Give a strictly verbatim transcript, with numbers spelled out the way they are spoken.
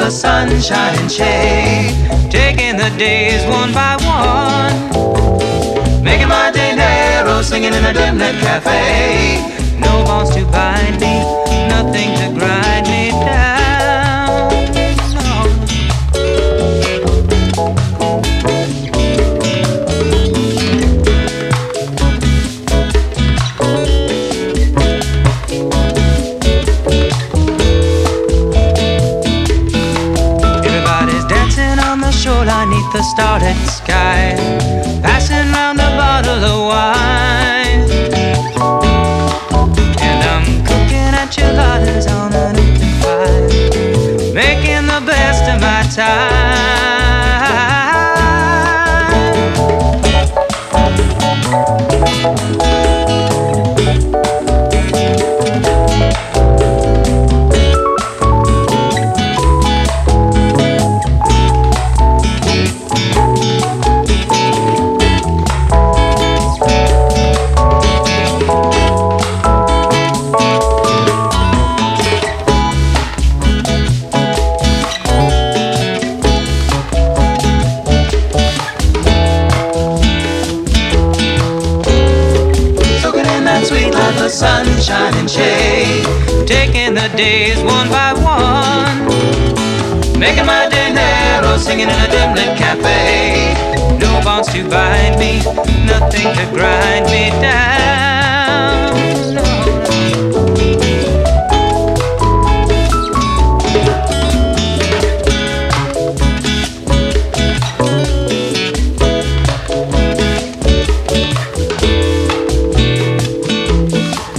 the sunshine and shade, taking the days one by one, making my dinero, singing in a dim lit cafe. No bonds to bind me, nothing to grind me down. No. Everybody's dancing on the shoreline neath the starlit sky, passing round a bottle of wine. Enchiladas on an open fire, making the best of my time. Sunshine and shade, taking the days one by one, making my dinero, singing in a dim lit cafe. No bonds to bind me, nothing to grind me down.